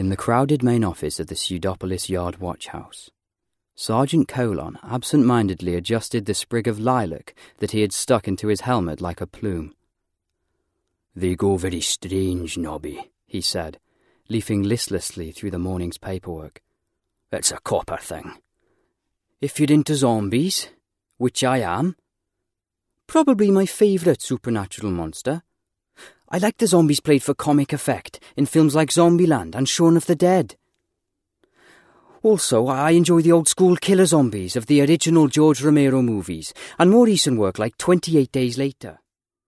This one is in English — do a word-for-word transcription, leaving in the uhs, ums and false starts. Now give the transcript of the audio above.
In the crowded main office of the Pseudopolis Yard Watch House, Sergeant Colon absent-mindedly adjusted the sprig of lilac that he had stuck into his helmet like a plume. "They go very strange, Nobby," he said, leafing listlessly through the morning's paperwork. "It's a copper thing. If you're into zombies, which I am, probably my favourite supernatural monster. I like the zombies played for comic effect in films like Zombieland and Shaun of the Dead. Also, I enjoy the old-school killer zombies of the original George Romero movies and more recent work like twenty-eight Days Later.